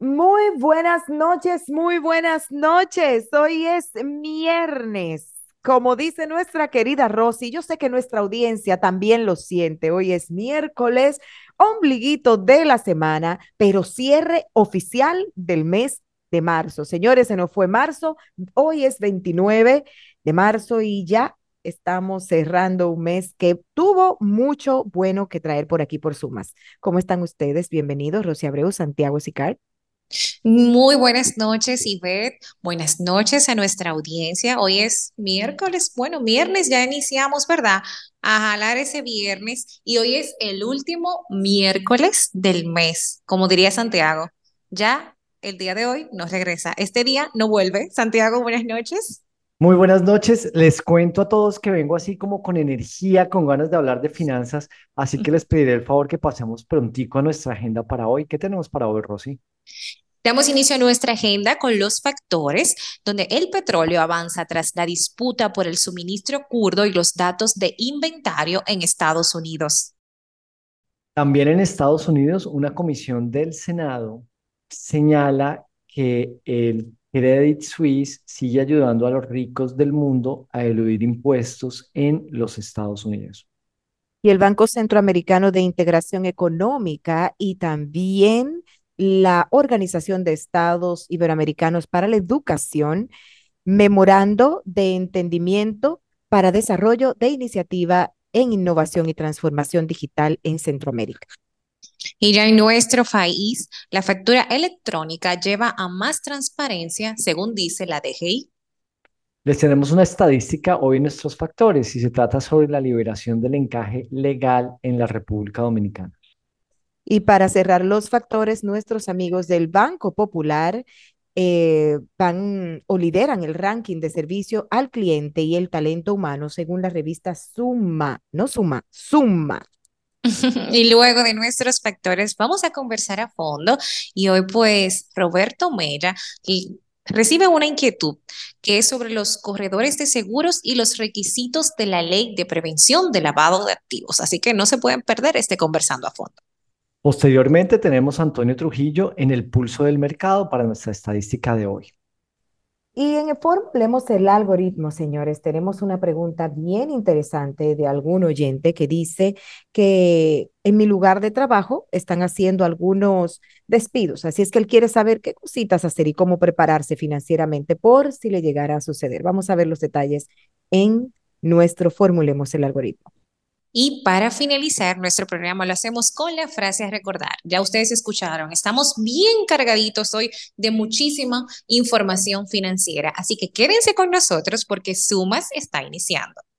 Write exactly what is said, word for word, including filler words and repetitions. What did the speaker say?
Muy buenas noches, muy buenas noches. Hoy es viernes. Como dice nuestra querida Rosy, yo sé que nuestra audiencia también lo siente. Hoy es miércoles, ombliguito de la semana, pero cierre oficial del mes de marzo. Señores, se nos fue marzo. Hoy es veintinueve de marzo y ya estamos cerrando un mes que tuvo mucho bueno que traer por aquí por Sumas. ¿Cómo están ustedes? Bienvenidos, Rosy Abreu, Santiago Sicar. Muy buenas noches, Ivette. Buenas noches a nuestra audiencia. Hoy es miércoles, bueno, viernes ya iniciamos, ¿verdad? A jalar ese viernes y hoy es el último miércoles del mes, como diría Santiago. Ya el día de hoy no regresa. Este día no vuelve. Santiago, buenas noches. Muy buenas noches. Les cuento a todos que vengo así como con energía, con ganas de hablar de finanzas, así que les pediré el favor que pasemos prontico a nuestra agenda para hoy. ¿Qué tenemos para hoy, Rosy? Damos inicio a nuestra agenda con los factores, donde el petróleo avanza tras la disputa por el suministro kurdo y los datos de inventario en Estados Unidos. También en Estados Unidos, una comisión del Senado señala que el Credit Suisse sigue ayudando a los ricos del mundo a eludir impuestos en los Estados Unidos. Y el Banco Centroamericano de Integración Económica y también la Organización de Estados Iberoamericanos para la Educación, memorando de entendimiento para desarrollo de iniciativa en innovación y transformación digital en Centroamérica. Y ya en nuestro país, la factura electrónica lleva a más transparencia, según dice la D G I. Les tenemos una estadística hoy en nuestros factores y se trata sobre la liberación del encaje legal en la República Dominicana. Y para cerrar los factores, nuestros amigos del Banco Popular eh, van o lideran el ranking de servicio al cliente y el talento humano según la revista Summa, no Suma, Summa. Y luego de nuestros factores, vamos a conversar a fondo. Y hoy, pues, Roberto Mera y recibe una inquietud que es sobre los corredores de seguros y los requisitos de la ley de prevención de lavado de activos. Así que no se pueden perder este conversando a fondo. Posteriormente tenemos a Antonio Trujillo en el pulso del mercado para nuestra estadística de hoy. Y en el foro Hablemos el algoritmo, señores, tenemos una pregunta bien interesante de algún oyente que dice que en mi lugar de trabajo están haciendo algunos despidos, así es que él quiere saber qué cositas hacer y cómo prepararse financieramente por si le llegara a suceder. Vamos a ver los detalles en nuestro Formulemos el algoritmo. Y para finalizar nuestro programa lo hacemos con la frase a recordar. Ya ustedes escucharon, estamos bien cargaditos hoy de muchísima información financiera, así que quédense con nosotros porque Sumas está iniciando.